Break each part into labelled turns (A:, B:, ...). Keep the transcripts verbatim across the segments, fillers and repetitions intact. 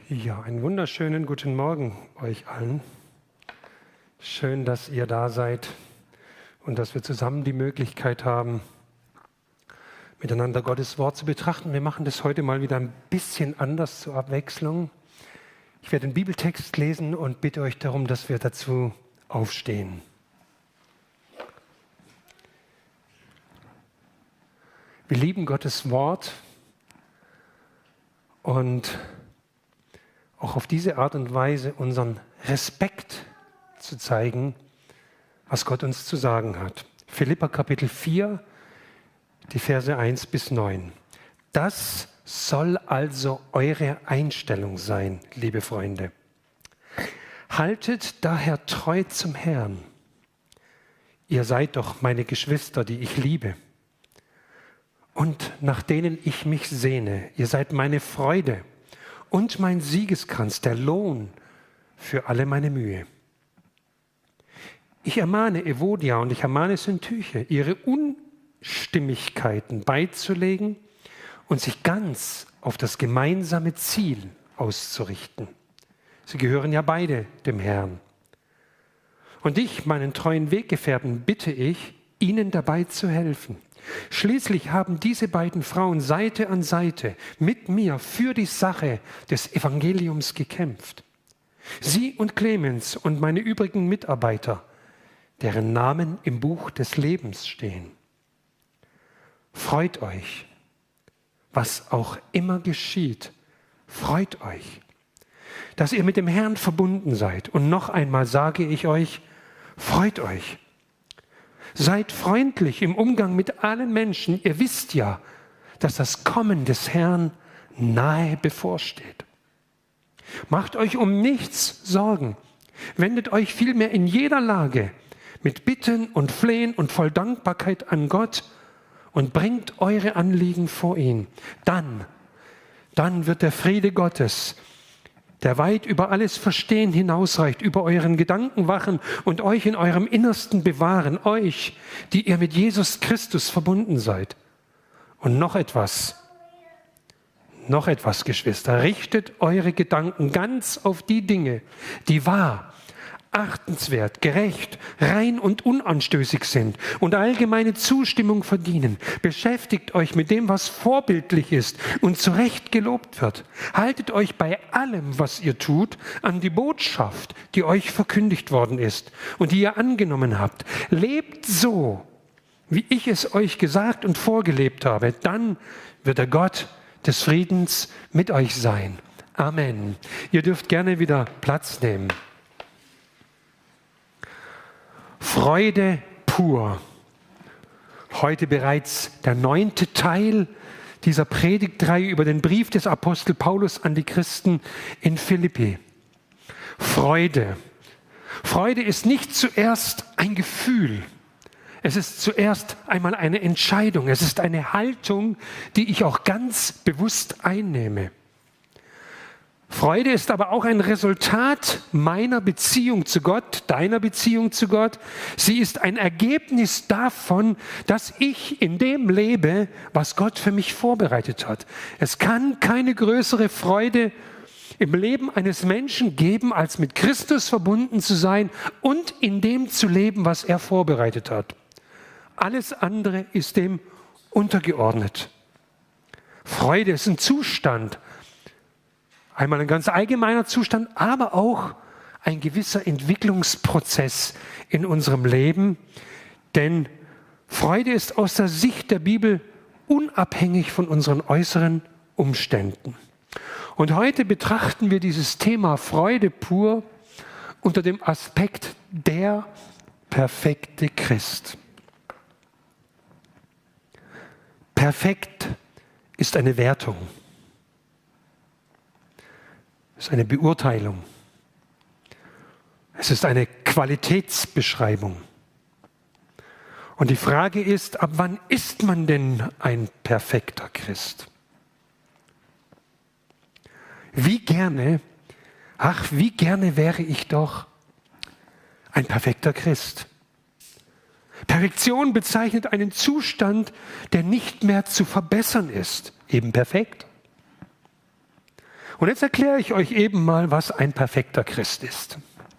A: Ja, einen wunderschönen guten Morgen euch allen. Schön, dass ihr da seid und dass wir zusammen die Möglichkeit haben, miteinander Gottes Wort zu betrachten. Wir machen das heute mal wieder ein bisschen anders zur Abwechslung. Ich werde den Bibeltext lesen und bitte euch darum, dass wir dazu aufstehen. Wir lieben Gottes Wort und auch auf diese Art und Weise unseren Respekt zu zeigen, was Gott uns zu sagen hat. Philipper Kapitel vier, die Verse eins bis neun. Das soll also eure Einstellung sein, liebe Freunde. Haltet daher treu zum Herrn. Ihr seid doch meine Geschwister, die ich liebe und nach denen ich mich sehne. Ihr seid meine Freude und mein Siegeskranz, der Lohn für alle meine Mühe. Ich ermahne Evodia und ich ermahne Syntyche, ihre Unstimmigkeiten beizulegen und sich ganz auf das gemeinsame Ziel auszurichten. Sie gehören ja beide dem Herrn. Und ich, meinen treuen Weggefährten, bitte ich, ihnen dabei zu helfen. Schließlich haben diese beiden Frauen Seite an Seite mit mir für die Sache des Evangeliums gekämpft. Sie und Clemens und meine übrigen Mitarbeiter, deren Namen im Buch des Lebens stehen. Freut euch, was auch immer geschieht, freut euch, dass ihr mit dem Herrn verbunden seid. Und noch einmal sage ich euch, freut euch. Seid freundlich im Umgang mit allen Menschen. Ihr wisst ja, dass das Kommen des Herrn nahe bevorsteht. Macht euch um nichts Sorgen. Wendet euch vielmehr in jeder Lage mit Bitten und Flehen und voll Dankbarkeit an Gott und bringt eure Anliegen vor ihn. Dann, dann wird der Friede Gottes, der weit über alles Verstehen hinausreicht, über euren Gedanken wachen und euch in eurem Innersten bewahren, euch, die ihr mit Jesus Christus verbunden seid. Und noch etwas, noch etwas, Geschwister, richtet eure Gedanken ganz auf die Dinge, die wahr, achtenswert, gerecht, rein und unanstößig sind und allgemeine Zustimmung verdienen. Beschäftigt euch mit dem, was vorbildlich ist und zu Recht gelobt wird. Haltet euch bei allem, was ihr tut, an die Botschaft, die euch verkündigt worden ist und die ihr angenommen habt. Lebt so, wie ich es euch gesagt und vorgelebt habe. Dann wird der Gott des Friedens mit euch sein. Amen. Ihr dürft gerne wieder Platz nehmen. Freude pur. Heute bereits der neunte Teil dieser Predigtreihe über den Brief des Apostel Paulus an die Christen in Philippi. Freude. Freude ist nicht zuerst ein Gefühl. Es ist zuerst einmal eine Entscheidung. Es ist eine Haltung, die ich auch ganz bewusst einnehme. Freude ist aber auch ein Resultat meiner Beziehung zu Gott, deiner Beziehung zu Gott. Sie ist ein Ergebnis davon, dass ich in dem lebe, was Gott für mich vorbereitet hat. Es kann keine größere Freude im Leben eines Menschen geben, als mit Christus verbunden zu sein und in dem zu leben, was er vorbereitet hat. Alles andere ist dem untergeordnet. Freude ist ein Zustand, einmal ein ganz allgemeiner Zustand, aber auch ein gewisser Entwicklungsprozess in unserem Leben. Denn Freude ist aus der Sicht der Bibel unabhängig von unseren äußeren Umständen. Und heute betrachten wir dieses Thema Freude pur unter dem Aspekt der perfekte Christ. Perfekt ist eine Wertung. Es ist eine Beurteilung. Es ist eine Qualitätsbeschreibung. Und die Frage ist, ab wann ist man denn ein perfekter Christ? Wie gerne, ach, wie gerne wäre ich doch ein perfekter Christ. Perfektion bezeichnet einen Zustand, der nicht mehr zu verbessern ist, eben perfekt. Und jetzt erkläre ich euch eben mal, was ein perfekter Christ ist.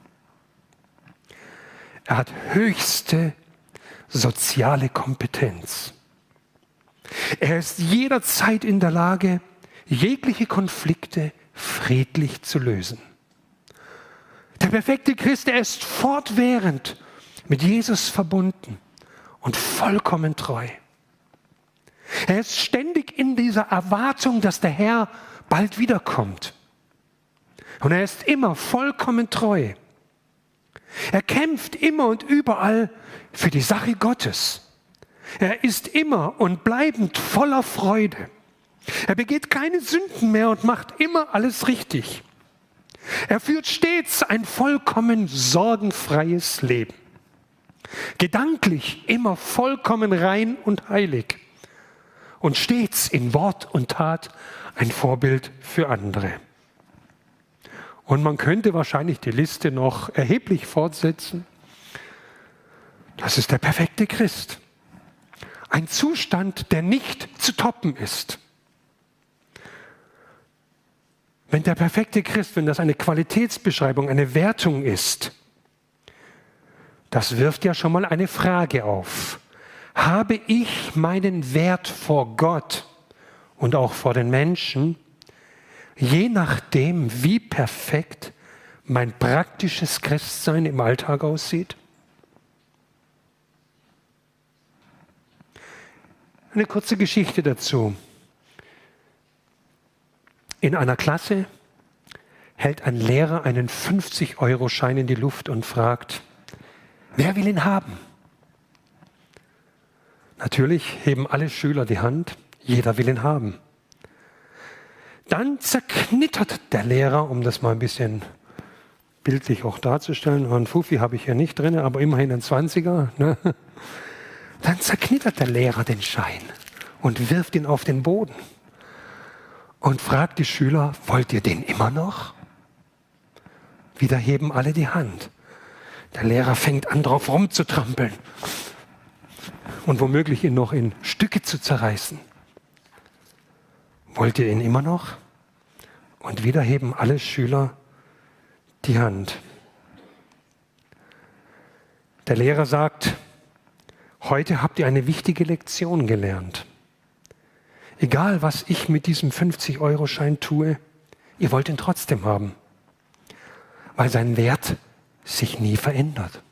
A: Er hat höchste soziale Kompetenz. Er ist jederzeit in der Lage, jegliche Konflikte friedlich zu lösen. Der perfekte Christ, er ist fortwährend mit Jesus verbunden und vollkommen treu. Er ist ständig in dieser Erwartung, dass der Herr bald wiederkommt. Und er ist immer vollkommen treu. Er kämpft immer und überall für die Sache Gottes. Er ist immer und bleibend voller Freude. Er begeht keine Sünden mehr und macht immer alles richtig. Er führt stets ein vollkommen sorgenfreies Leben. Gedanklich immer vollkommen rein und heilig. Und stets in Wort und Tat ein Vorbild für andere. Und man könnte wahrscheinlich die Liste noch erheblich fortsetzen. Das ist der perfekte Christ. Ein Zustand, der nicht zu toppen ist. Wenn der perfekte Christ, wenn das eine Qualitätsbeschreibung, eine Wertung ist, das wirft ja schon mal eine Frage auf. Habe ich meinen Wert vor Gott und auch vor den Menschen, je nachdem, wie perfekt mein praktisches Christsein im Alltag aussieht? Eine kurze Geschichte dazu. In einer Klasse hält ein Lehrer einen fünfzig-Euro-Schein in die Luft und fragt, wer will ihn haben? Natürlich heben alle Schüler die Hand, jeder will ihn haben. Dann zerknittert der Lehrer, um das mal ein bisschen bildlich auch darzustellen, einen Fuffi habe ich hier nicht drin, aber immerhin ein Zwanziger. Ne? Dann zerknittert der Lehrer den Schein und wirft ihn auf den Boden und fragt die Schüler, wollt ihr den immer noch? Wieder heben alle die Hand. Der Lehrer fängt an, drauf rumzutrampeln und womöglich ihn noch in Stücke zu zerreißen. Wollt ihr ihn immer noch? Und wieder heben alle Schüler die Hand. Der Lehrer sagt, heute habt ihr eine wichtige Lektion gelernt. Egal, was ich mit diesem fünfzig-Euro-Schein tue, ihr wollt ihn trotzdem haben, weil sein Wert sich nie verändert.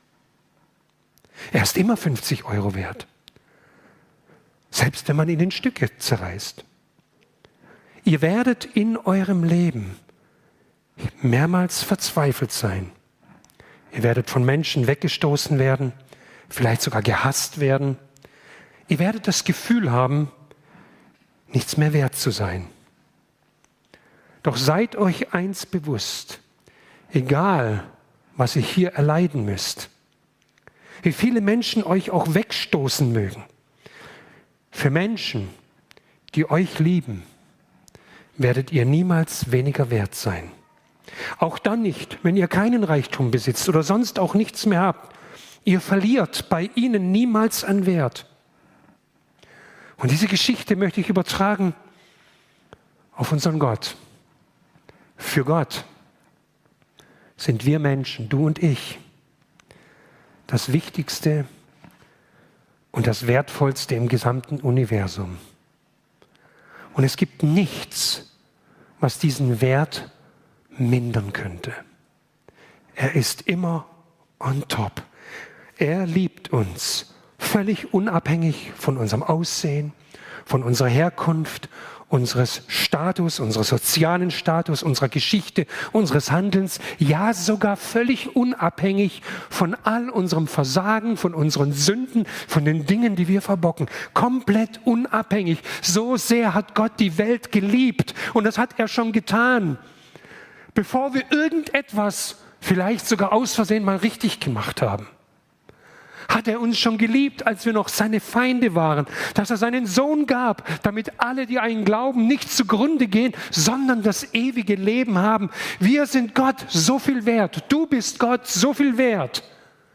A: Er ist immer fünfzig Euro wert, selbst wenn man ihn in Stücke zerreißt. Ihr werdet in eurem Leben mehrmals verzweifelt sein. Ihr werdet von Menschen weggestoßen werden, vielleicht sogar gehasst werden. Ihr werdet das Gefühl haben, nichts mehr wert zu sein. Doch seid euch eins bewusst, egal was ihr hier erleiden müsst, wie viele Menschen euch auch wegstoßen mögen, für Menschen, die euch lieben, werdet ihr niemals weniger wert sein. Auch dann nicht, wenn ihr keinen Reichtum besitzt oder sonst auch nichts mehr habt. Ihr verliert bei ihnen niemals an Wert. Und diese Geschichte möchte ich übertragen auf unseren Gott. Für Gott sind wir Menschen, du und ich, das Wichtigste und das Wertvollste im gesamten Universum. Und es gibt nichts, was diesen Wert mindern könnte. Er ist immer on top. Er liebt uns, völlig unabhängig von unserem Aussehen, von unserer Herkunft, unseres Status, unseres sozialen Status, unserer Geschichte, unseres Handelns, ja sogar völlig unabhängig von all unserem Versagen, von unseren Sünden, von den Dingen, die wir verbocken. Komplett unabhängig. So sehr hat Gott die Welt geliebt und das hat er schon getan, bevor wir irgendetwas vielleicht sogar aus Versehen mal richtig gemacht haben. Hat er uns schon geliebt, als wir noch seine Feinde waren, dass er seinen Sohn gab, damit alle, die an ihn glauben, nicht zugrunde gehen, sondern das ewige Leben haben. Wir sind Gott so viel wert, du bist Gott so viel wert,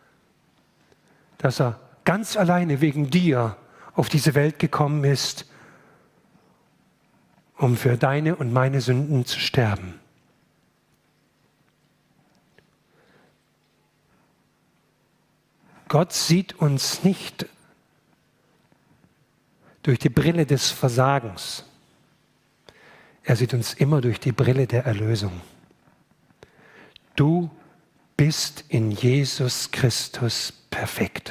A: dass er ganz alleine wegen dir auf diese Welt gekommen ist um für deine und meine Sünden zu sterben. Gott sieht uns nicht durch die Brille des Versagens. Er sieht uns immer durch die Brille der Erlösung. Du bist in Jesus Christus perfekt.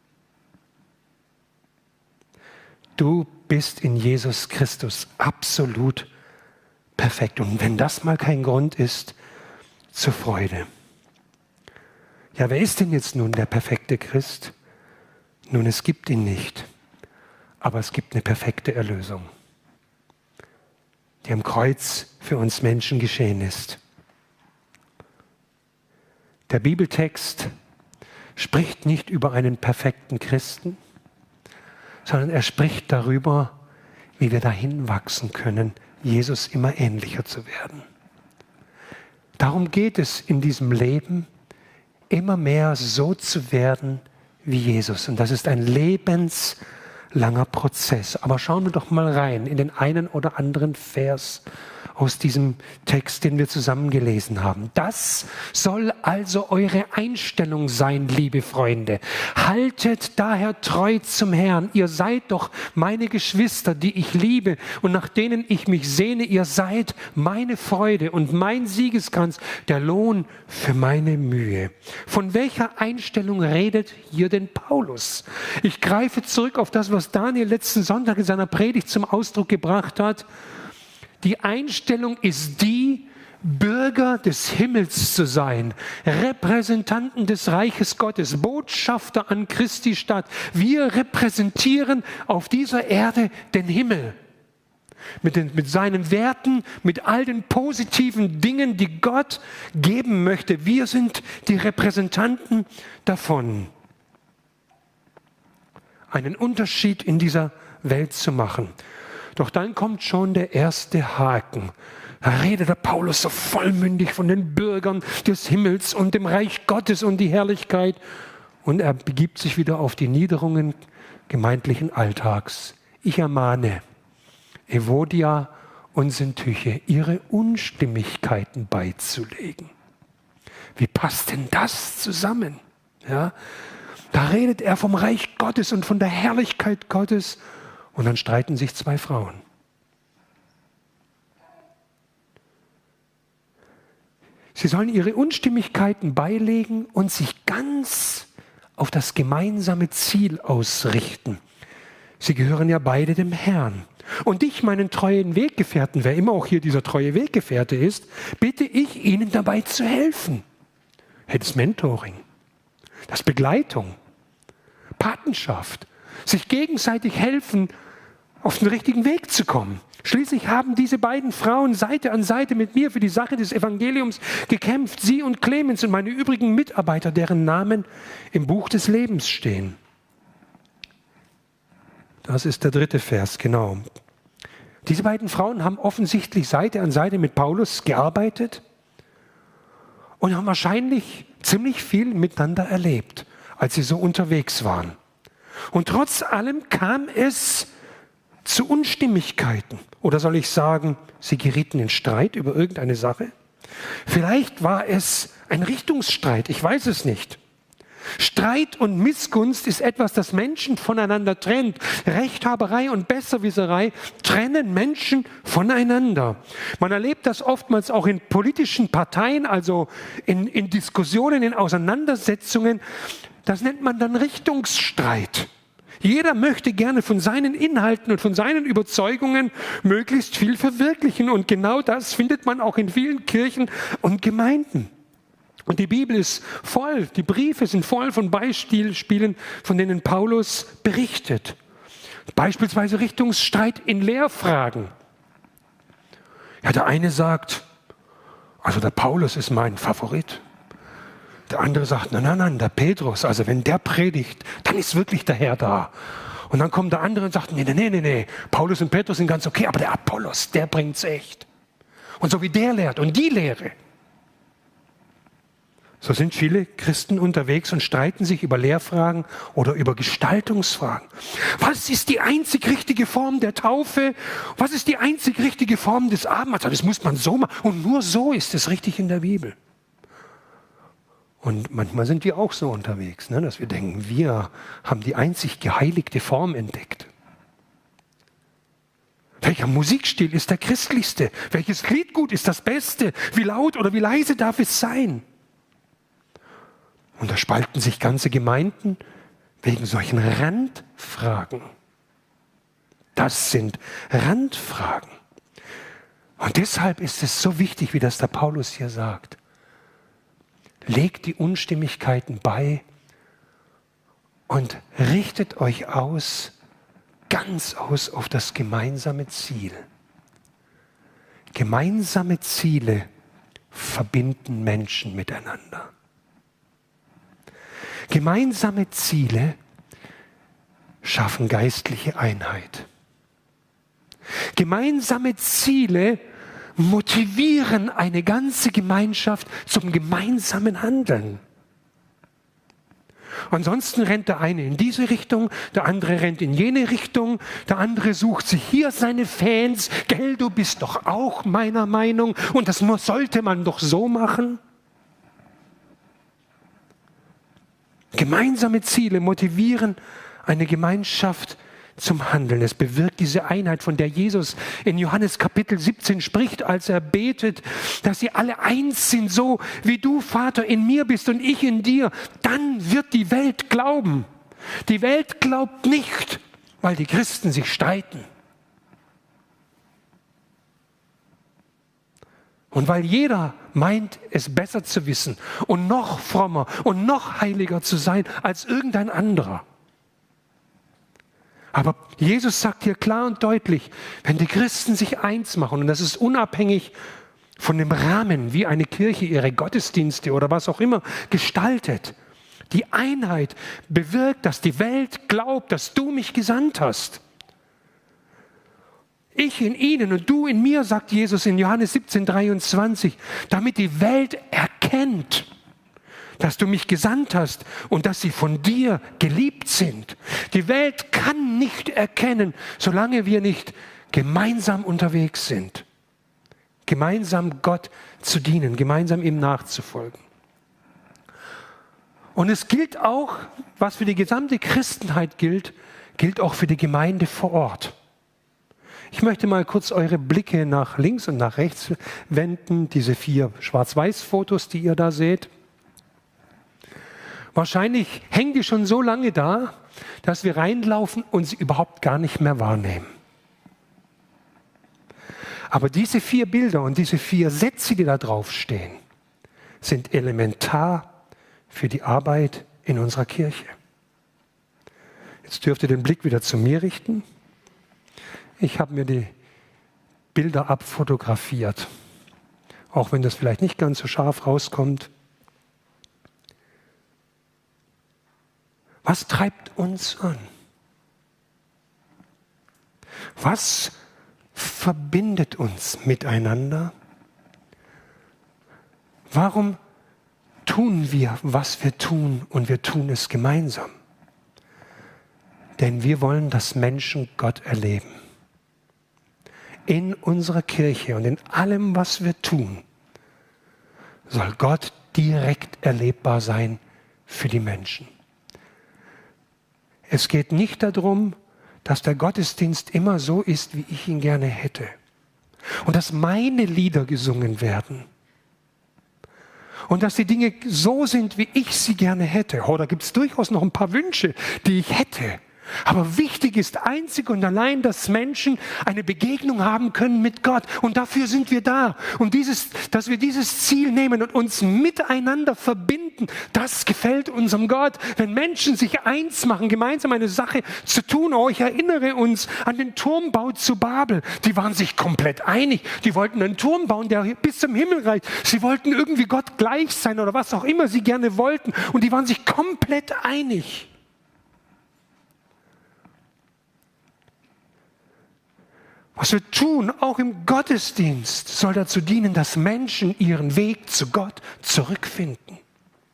A: Du bist in Jesus Christus absolut perfekt. Und wenn das mal kein Grund ist zur Freude. Ja, wer ist denn jetzt nun der perfekte Christ? Nun, es gibt ihn nicht, aber es gibt eine perfekte Erlösung, die am Kreuz für uns Menschen geschehen ist. Der Bibeltext spricht nicht über einen perfekten Christen, sondern er spricht darüber, wie wir dahin wachsen können, Jesus immer ähnlicher zu werden. Darum geht es in diesem Leben, immer mehr so zu werden wie Jesus. Und das ist ein lebenslanger Prozess. Aber schauen wir doch mal rein in den einen oder anderen Vers aus diesem Text, den wir zusammen gelesen haben. Das soll also eure Einstellung sein, liebe Freunde. Haltet daher treu zum Herrn. Ihr seid doch meine Geschwister, die ich liebe und nach denen ich mich sehne. Ihr seid meine Freude und mein Siegeskranz, der Lohn für meine Mühe. Von welcher Einstellung redet hier denn Paulus? Ich greife zurück auf das, was Daniel letzten Sonntag in seiner Predigt zum Ausdruck gebracht hat. Die Einstellung ist die, Bürger des Himmels zu sein, Repräsentanten des Reiches Gottes, Botschafter an Christi Stadt. Wir repräsentieren auf dieser Erde den Himmel. Mit, den, mit seinen Werten, mit all den positiven Dingen, die Gott geben möchte. Wir sind die Repräsentanten davon. Einen Unterschied in dieser Welt zu machen. Doch dann kommt schon der erste Haken. Da redet der Paulus so vollmündig von den Bürgern des Himmels und dem Reich Gottes und die Herrlichkeit. Und er begibt sich wieder auf die Niederungen gemeindlichen Alltags. Ich ermahne Evodia und Syntyche, ihre Unstimmigkeiten beizulegen. Wie passt denn das zusammen? Ja, da redet er vom Reich Gottes und von der Herrlichkeit Gottes. Und dann streiten sich zwei Frauen. Sie sollen ihre Unstimmigkeiten beilegen und sich ganz auf das gemeinsame Ziel ausrichten. Sie gehören ja beide dem Herrn. Und ich, meinen treuen Weggefährten, wer immer auch hier dieser treue Weggefährte ist, bitte ich, ihnen dabei zu helfen. Das Mentoring, das Begleitung, Patenschaft, sich gegenseitig helfen, auf den richtigen Weg zu kommen. Schließlich haben diese beiden Frauen Seite an Seite mit mir für die Sache des Evangeliums gekämpft. Sie und Clemens und meine übrigen Mitarbeiter, deren Namen im Buch des Lebens stehen. Das ist der dritte Vers, genau. Diese beiden Frauen haben offensichtlich Seite an Seite mit Paulus gearbeitet und haben wahrscheinlich ziemlich viel miteinander erlebt, als sie so unterwegs waren. Und trotz allem kam es zu Unstimmigkeiten. Oder soll ich sagen, sie gerieten in Streit über irgendeine Sache? Vielleicht war es ein Richtungsstreit, ich weiß es nicht. Streit und Missgunst ist etwas, das Menschen voneinander trennt. Rechthaberei und Besserwisserei trennen Menschen voneinander. Man erlebt das oftmals auch in politischen Parteien, also in, in Diskussionen, in Auseinandersetzungen. Das nennt man dann Richtungsstreit. Jeder möchte gerne von seinen Inhalten und von seinen Überzeugungen möglichst viel verwirklichen. Und genau das findet man auch in vielen Kirchen und Gemeinden. Und die Bibel ist voll, die Briefe sind voll von Beispielen, von denen Paulus berichtet. Beispielsweise Richtungsstreit in Lehrfragen. Ja, der eine sagt, also der Paulus ist mein Favorit. Der andere sagt, nein, nein, nein, der Petrus, also wenn der predigt, dann ist wirklich der Herr da. Und dann kommt der andere und sagt, nee, nee, nee, nee, Paulus und Petrus sind ganz okay, aber der Apollos, der bringt's echt. Und so wie der lehrt und die Lehre, So sind viele Christen unterwegs und streiten sich über Lehrfragen oder über Gestaltungsfragen. Was ist die einzig richtige Form der Taufe? Was ist die einzig richtige Form des Abendmahls? Das muss man so machen. Und nur so ist es richtig in der Bibel. Und manchmal sind wir auch so unterwegs, ne, dass wir denken, wir haben die einzig geheiligte Form entdeckt. Welcher Musikstil ist der christlichste? Welches Liedgut ist das beste? Wie laut oder wie leise darf es sein? Und da spalten sich ganze Gemeinden wegen solchen Randfragen. Das sind Randfragen. Und deshalb ist es so wichtig, wie das der Paulus hier sagt. Legt die Unstimmigkeiten bei und richtet euch aus, ganz aus auf das gemeinsame Ziel. Gemeinsame Ziele verbinden Menschen miteinander. Gemeinsame Ziele schaffen geistliche Einheit. Gemeinsame Ziele motivieren eine ganze Gemeinschaft zum gemeinsamen Handeln. Ansonsten rennt der eine in diese Richtung, der andere rennt in jene Richtung, der andere sucht sich hier seine Fans. Gell, du bist doch auch meiner Meinung und das sollte man doch so machen. Gemeinsame Ziele motivieren eine Gemeinschaft zum Handeln. Es bewirkt diese Einheit, von der Jesus in Johannes Kapitel siebzehn spricht, als er betet, dass sie alle eins sind, so wie du, Vater, in mir bist und ich in dir. Dann wird die Welt glauben. Die Welt glaubt nicht, weil die Christen sich streiten. Und weil jeder meint, es besser zu wissen und noch frommer und noch heiliger zu sein als irgendein anderer. Aber Jesus sagt hier klar und deutlich, wenn die Christen sich eins machen, und das ist unabhängig von dem Rahmen, wie eine Kirche ihre Gottesdienste oder was auch immer gestaltet, die Einheit bewirkt, dass die Welt glaubt, dass du mich gesandt hast. Ich in ihnen und du in mir, sagt Jesus in Johannes siebzehn, dreiundzwanzig, damit die Welt erkennt, dass du mich gesandt hast und dass sie von dir geliebt sind. Die Welt kann nicht erkennen, solange wir nicht gemeinsam unterwegs sind. Gemeinsam Gott zu dienen, gemeinsam ihm nachzufolgen. Und es gilt auch, was für die gesamte Christenheit gilt, gilt auch für die Gemeinde vor Ort. Ich möchte mal kurz eure Blicke nach links und nach rechts wenden, diese vier Schwarz-Weiß-Fotos, die ihr da seht. Wahrscheinlich hängen die schon so lange da, dass wir reinlaufen und sie überhaupt gar nicht mehr wahrnehmen. Aber diese vier Bilder und diese vier Sätze, die da drauf stehen, sind elementar für die Arbeit in unserer Kirche. Jetzt dürft ihr den Blick wieder zu mir richten. Ich habe mir die Bilder abfotografiert, auch wenn das vielleicht nicht ganz so scharf rauskommt. Was treibt uns an? Was verbindet uns miteinander? Warum tun wir, was wir tun, und wir tun es gemeinsam? Denn wir wollen, dass Menschen Gott erleben. In unserer Kirche und in allem, was wir tun, soll Gott direkt erlebbar sein für die Menschen. Es geht nicht darum, dass der Gottesdienst immer so ist, wie ich ihn gerne hätte. Und dass meine Lieder gesungen werden. Und dass die Dinge so sind, wie ich sie gerne hätte. Oh, da gibt es durchaus noch ein paar Wünsche, die ich hätte. Aber wichtig ist einzig und allein, dass Menschen eine Begegnung haben können mit Gott. Und dafür sind wir da. Und dieses, dass wir dieses Ziel nehmen und uns miteinander verbinden, das gefällt unserem Gott. Wenn Menschen sich eins machen, gemeinsam eine Sache zu tun. Oh, ich erinnere uns an den Turmbau zu Babel. Die waren sich komplett einig. Die wollten einen Turm bauen, der bis zum Himmel reicht. Sie wollten irgendwie Gott gleich sein oder was auch immer sie gerne wollten. Und die waren sich komplett einig. Was wir tun, auch im Gottesdienst, soll dazu dienen, dass Menschen ihren Weg zu Gott zurückfinden.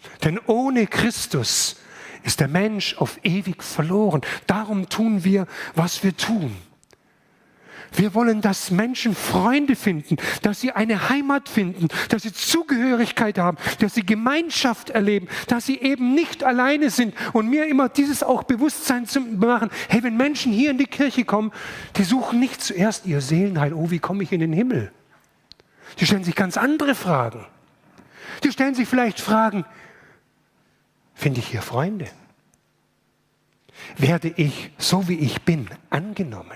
A: Denn ohne Christus ist der Mensch auf ewig verloren. Darum tun wir, was wir tun. Wir wollen, dass Menschen Freunde finden, dass sie eine Heimat finden, dass sie Zugehörigkeit haben, dass sie Gemeinschaft erleben, dass sie eben nicht alleine sind. Und mir immer dieses auch Bewusstsein zu machen, hey, wenn Menschen hier in die Kirche kommen, die suchen nicht zuerst ihr Seelenheil, oh, wie komme ich in den Himmel? Die stellen sich ganz andere Fragen. Die stellen sich vielleicht Fragen, finde ich hier Freunde? Werde ich, so wie ich bin, angenommen?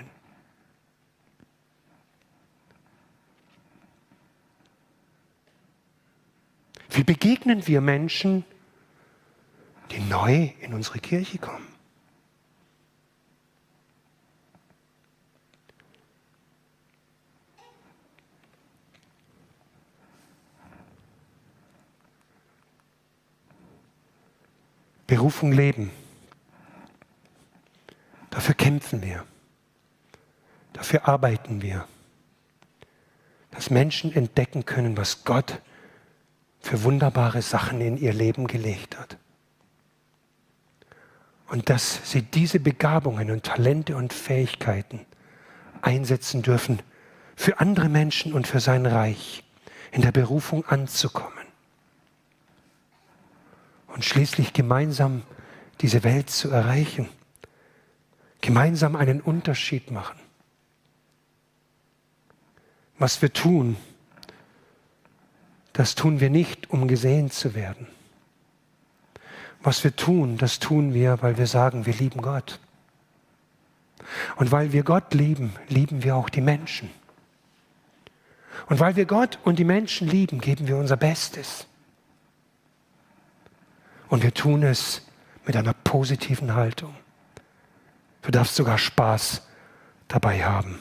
A: Wie begegnen wir Menschen, die neu in unsere Kirche kommen? Berufung leben. Dafür kämpfen wir. Dafür arbeiten wir. Dass Menschen entdecken können, was Gott für wunderbare Sachen in ihr Leben gelegt hat. Und dass sie diese Begabungen und Talente und Fähigkeiten einsetzen dürfen, für andere Menschen und für sein Reich in der Berufung anzukommen. Und schließlich gemeinsam diese Welt zu erreichen. Gemeinsam einen Unterschied machen. Was wir tun, das tun wir nicht, um gesehen zu werden. Was wir tun, das tun wir, weil wir sagen, wir lieben Gott. Und weil wir Gott lieben, lieben wir auch die Menschen. Und weil wir Gott und die Menschen lieben, geben wir unser Bestes. Und wir tun es mit einer positiven Haltung. Du darfst sogar Spaß dabei haben.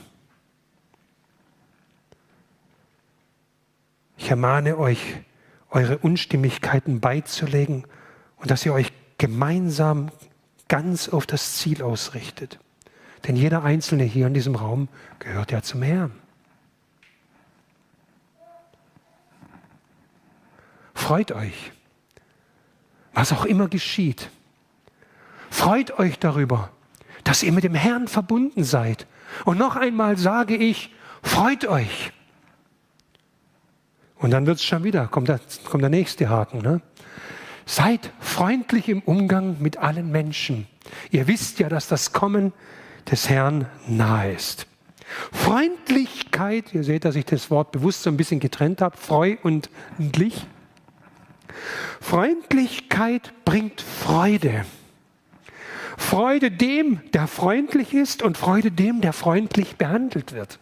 A: Ich ermahne euch, eure Unstimmigkeiten beizulegen und dass ihr euch gemeinsam ganz auf das Ziel ausrichtet. Denn jeder Einzelne hier in diesem Raum gehört ja zum Herrn. Freut euch, was auch immer geschieht. Freut euch darüber, dass ihr mit dem Herrn verbunden seid. Und noch einmal sage ich, freut euch. Und dann wird es schon wieder, kommt der, kommt der nächste Haken. Ne? Seid freundlich im Umgang mit allen Menschen. Ihr wisst ja, dass das Kommen des Herrn nahe ist. Freundlichkeit, ihr seht, dass ich das Wort bewusst so ein bisschen getrennt habe, freu und lich. Freundlichkeit bringt Freude. Freude dem, der freundlich ist, und Freude dem, der freundlich behandelt wird.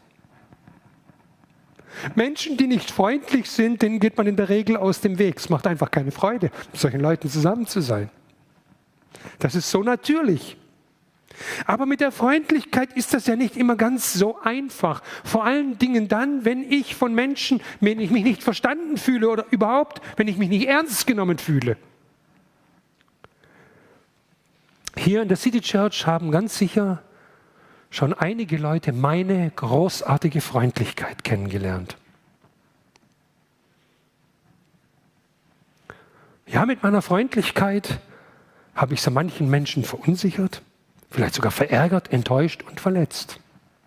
A: Menschen, die nicht freundlich sind, denen geht man in der Regel aus dem Weg. Es macht einfach keine Freude, mit solchen Leuten zusammen zu sein. Das ist so natürlich. Aber mit der Freundlichkeit ist das ja nicht immer ganz so einfach. Vor allen Dingen dann, wenn ich von Menschen, wenn ich mich nicht verstanden fühle oder überhaupt, wenn ich mich nicht ernst genommen fühle. Hier in der City Church haben ganz sicher schon einige Leute meine großartige Freundlichkeit kennengelernt. Ja, mit meiner Freundlichkeit habe ich so manchen Menschen verunsichert, vielleicht sogar verärgert, enttäuscht und verletzt.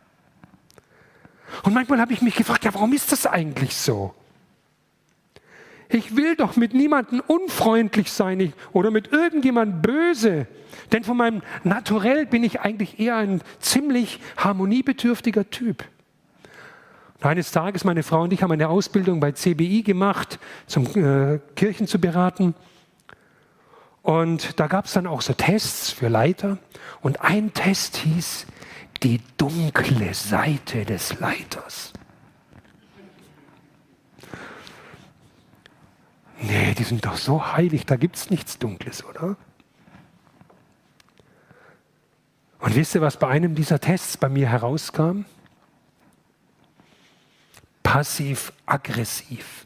A: Und manchmal habe ich mich gefragt, ja, warum ist das eigentlich so? Ich will doch mit niemandem unfreundlich sein oder mit irgendjemandem böse. Denn von meinem Naturell bin ich eigentlich eher ein ziemlich harmoniebedürftiger Typ. Und eines Tages, meine Frau und ich haben eine Ausbildung bei C B I gemacht, zum äh, Kirchen zu beraten. Und da gab es dann auch so Tests für Leiter. Und ein Test hieß die dunkle Seite des Leiters. Nee, die sind doch so heilig, da gibt es nichts Dunkles, oder? Und wisst ihr, was bei einem dieser Tests bei mir herauskam? Passiv-aggressiv.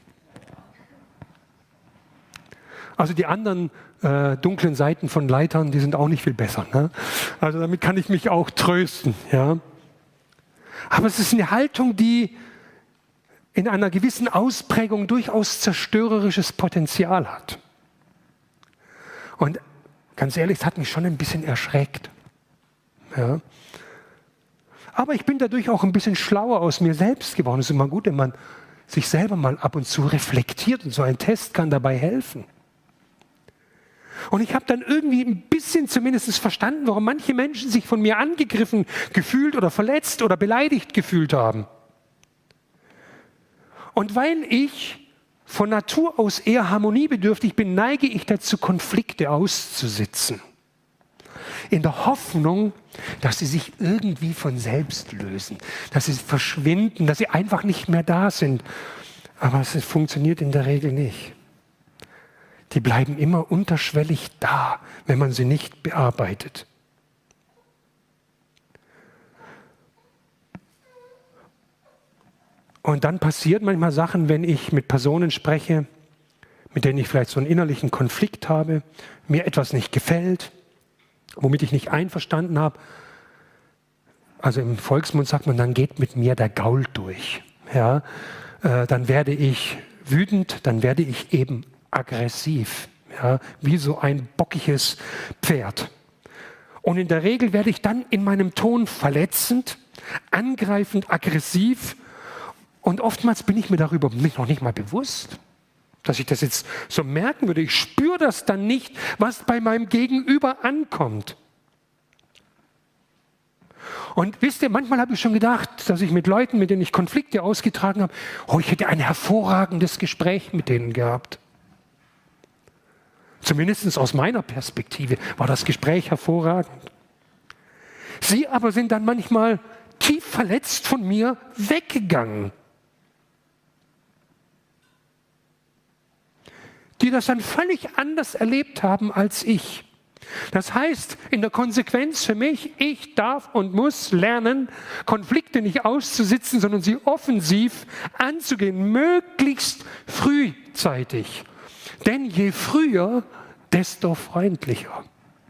A: Also die anderen äh, dunklen Seiten von Leitern, die sind auch nicht viel besser. Ne? Also damit kann ich mich auch trösten. Ja? Aber es ist eine Haltung, die in einer gewissen Ausprägung durchaus zerstörerisches Potenzial hat. Und ganz ehrlich, es hat mich schon ein bisschen erschreckt. Ja. Aber ich bin dadurch auch ein bisschen schlauer aus mir selbst geworden. Es ist immer gut, wenn man sich selber mal ab und zu reflektiert und so ein Test kann dabei helfen. Und ich habe dann irgendwie ein bisschen zumindest verstanden, warum manche Menschen sich von mir angegriffen gefühlt oder verletzt oder beleidigt gefühlt haben. Und weil ich von Natur aus eher harmoniebedürftig bin, neige ich dazu, Konflikte auszusitzen. In der Hoffnung, dass sie sich irgendwie von selbst lösen, dass sie verschwinden, dass sie einfach nicht mehr da sind. Aber es funktioniert in der Regel nicht. Die bleiben immer unterschwellig da, wenn man sie nicht bearbeitet. Und dann passiert manchmal Sachen, wenn ich mit Personen spreche, mit denen ich vielleicht so einen innerlichen Konflikt habe, mir etwas nicht gefällt, womit ich nicht einverstanden habe. Also im Volksmund sagt man, dann geht mit mir der Gaul durch. Ja, äh, dann werde ich wütend, dann werde ich eben aggressiv, ja, wie so ein bockiges Pferd. Und in der Regel werde ich dann in meinem Ton verletzend, angreifend, aggressiv. Und oftmals bin ich mir darüber noch nicht mal bewusst, dass ich das jetzt so merken würde. Ich spüre das dann nicht, was bei meinem Gegenüber ankommt. Und wisst ihr, manchmal habe ich schon gedacht, dass ich mit Leuten, mit denen ich Konflikte ausgetragen habe, oh, ich hätte ein hervorragendes Gespräch mit denen gehabt. Zumindest aus meiner Perspektive war das Gespräch hervorragend. Sie aber sind dann manchmal tief verletzt von mir weggegangen. Die das dann völlig anders erlebt haben als ich. Das heißt, in der Konsequenz für mich, ich darf und muss lernen, Konflikte nicht auszusitzen, sondern sie offensiv anzugehen, möglichst frühzeitig. Denn je früher, desto freundlicher.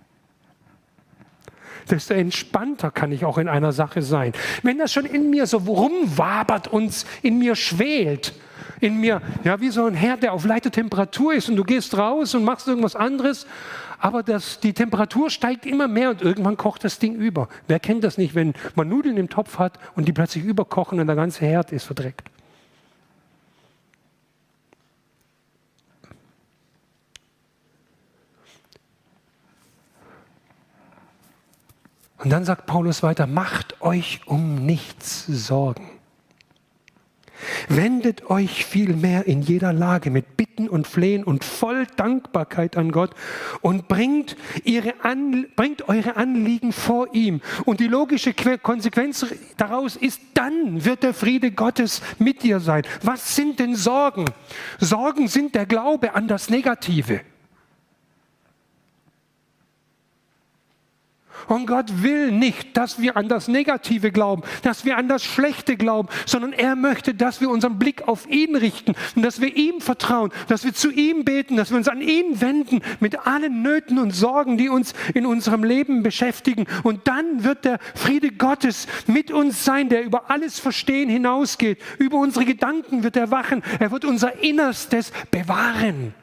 A: Desto entspannter kann ich auch in einer Sache sein. Wenn das schon in mir so rumwabert und in mir schwelt, in mir, ja, wie so ein Herd, der auf leichter Temperatur ist und du gehst raus und machst irgendwas anderes, aber das, die Temperatur steigt immer mehr und irgendwann kocht das Ding über. Wer kennt das nicht, wenn man Nudeln im Topf hat und die plötzlich überkochen und der ganze Herd ist verdreckt? Und dann sagt Paulus weiter, macht euch um nichts Sorgen. Wendet euch vielmehr in jeder Lage mit Bitten und Flehen und voll Dankbarkeit an Gott und bringt, ihre an, bringt eure Anliegen vor ihm. Und die logische Konsequenz daraus ist, dann wird der Friede Gottes mit dir sein. Was sind denn Sorgen? Sorgen sind der Glaube an das Negative. Und Gott will nicht, dass wir an das Negative glauben, dass wir an das Schlechte glauben, sondern er möchte, dass wir unseren Blick auf ihn richten und dass wir ihm vertrauen, dass wir zu ihm beten, dass wir uns an ihn wenden mit allen Nöten und Sorgen, die uns in unserem Leben beschäftigen. Und dann wird der Friede Gottes mit uns sein, der über alles Verstehen hinausgeht. Über unsere Gedanken wird er wachen. Er wird unser Innerstes bewahren.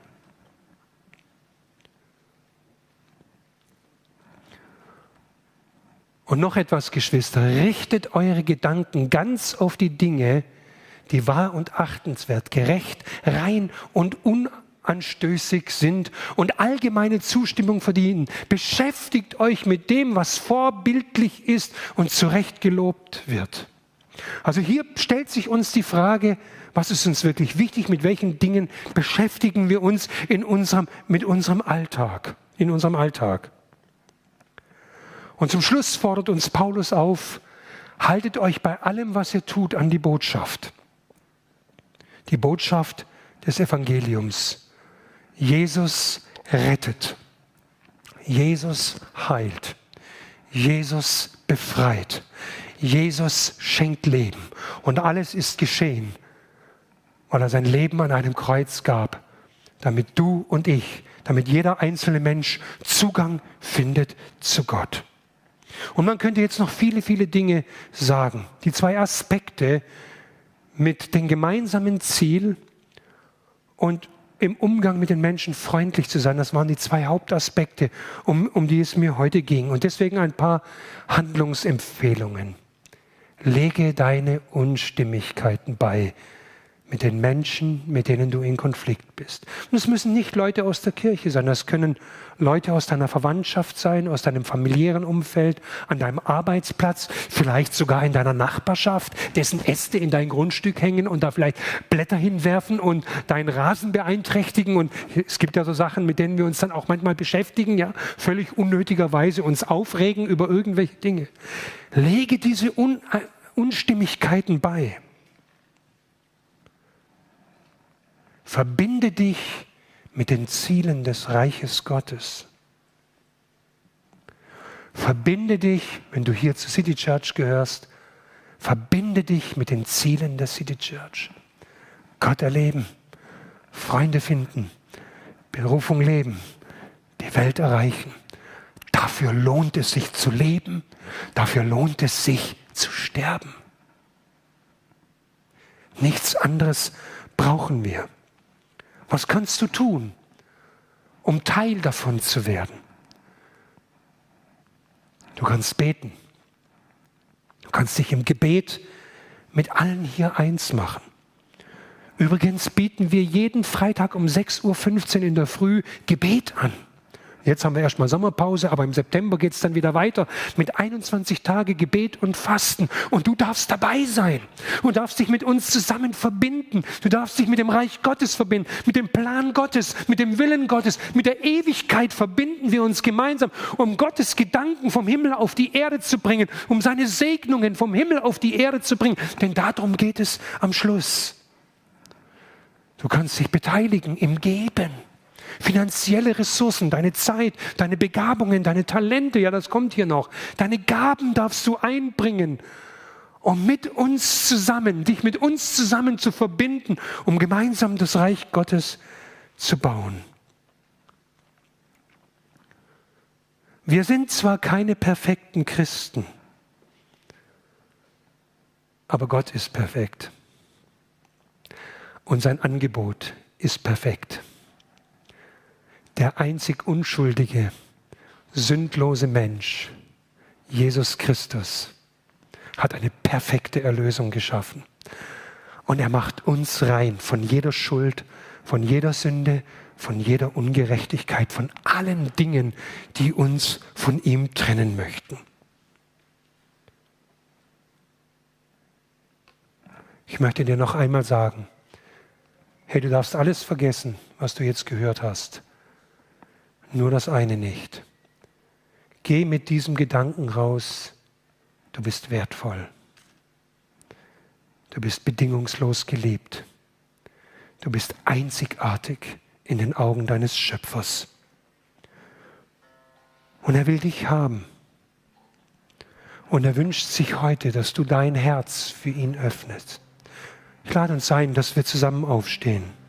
A: Und noch etwas, Geschwister, richtet eure Gedanken ganz auf die Dinge, die wahr und achtenswert, gerecht, rein und unanstößig sind und allgemeine Zustimmung verdienen. Beschäftigt euch mit dem, was vorbildlich ist und zu Recht gelobt wird. Also hier stellt sich uns die Frage, was ist uns wirklich wichtig, mit welchen Dingen beschäftigen wir uns in unserem, mit unserem Alltag, in unserem Alltag. Und zum Schluss fordert uns Paulus auf, haltet euch bei allem, was ihr tut, an die Botschaft. Die Botschaft des Evangeliums. Jesus rettet. Jesus heilt. Jesus befreit. Jesus schenkt Leben. Und alles ist geschehen, weil er sein Leben an einem Kreuz gab, damit du und ich, damit jeder einzelne Mensch Zugang findet zu Gott. Und man könnte jetzt noch viele, viele Dinge sagen. Die zwei Aspekte mit dem gemeinsamen Ziel und im Umgang mit den Menschen freundlich zu sein. Das waren die zwei Hauptaspekte, um, um die es mir heute ging. Und deswegen ein paar Handlungsempfehlungen. Lege deine Unstimmigkeiten bei mit den Menschen, mit denen du in Konflikt bist. Und es müssen nicht Leute aus der Kirche sein, das können Leute aus deiner Verwandtschaft sein, aus deinem familiären Umfeld, an deinem Arbeitsplatz, vielleicht sogar in deiner Nachbarschaft, dessen Äste in dein Grundstück hängen und da vielleicht Blätter hinwerfen und deinen Rasen beeinträchtigen. Und es gibt ja so Sachen, mit denen wir uns dann auch manchmal beschäftigen, ja, völlig unnötigerweise uns aufregen über irgendwelche Dinge. Lege diese Un- Unstimmigkeiten bei. Verbinde dich mit den Zielen des Reiches Gottes. Verbinde dich, wenn du hier zur City Church gehörst, verbinde dich mit den Zielen der City Church. Gott erleben, Freunde finden, Berufung leben, die Welt erreichen. Dafür lohnt es sich zu leben, dafür lohnt es sich zu sterben. Nichts anderes brauchen wir. Was kannst du tun, um Teil davon zu werden? Du kannst beten. Du kannst dich im Gebet mit allen hier eins machen. Übrigens bieten wir jeden Freitag um sechs Uhr fünfzehn in der Früh Gebet an. Jetzt haben wir erstmal Sommerpause, aber im September geht es dann wieder weiter mit einundzwanzig Tage Gebet und Fasten. Und du darfst dabei sein und darfst dich mit uns zusammen verbinden. Du darfst dich mit dem Reich Gottes verbinden, mit dem Plan Gottes, mit dem Willen Gottes, mit der Ewigkeit verbinden wir uns gemeinsam, um Gottes Gedanken vom Himmel auf die Erde zu bringen, um seine Segnungen vom Himmel auf die Erde zu bringen. Denn darum geht es am Schluss. Du kannst dich beteiligen im Geben. Finanzielle Ressourcen, deine Zeit, deine Begabungen, deine Talente, ja, das kommt hier noch. Deine Gaben darfst du einbringen, um mit uns zusammen, dich mit uns zusammen zu verbinden, um gemeinsam das Reich Gottes zu bauen. Wir sind zwar keine perfekten Christen, aber Gott ist perfekt. Und sein Angebot ist perfekt. Der einzig unschuldige, sündlose Mensch, Jesus Christus, hat eine perfekte Erlösung geschaffen. Und er macht uns rein von jeder Schuld, von jeder Sünde, von jeder Ungerechtigkeit, von allen Dingen, die uns von ihm trennen möchten. Ich möchte dir noch einmal sagen, hey, du darfst alles vergessen, was du jetzt gehört hast. Nur das eine nicht. Geh mit diesem Gedanken raus, du bist wertvoll. Du bist bedingungslos geliebt. Du bist einzigartig in den Augen deines Schöpfers. Und er will dich haben. Und er wünscht sich heute, dass du dein Herz für ihn öffnest. Ich lade uns ein, dass wir zusammen aufstehen.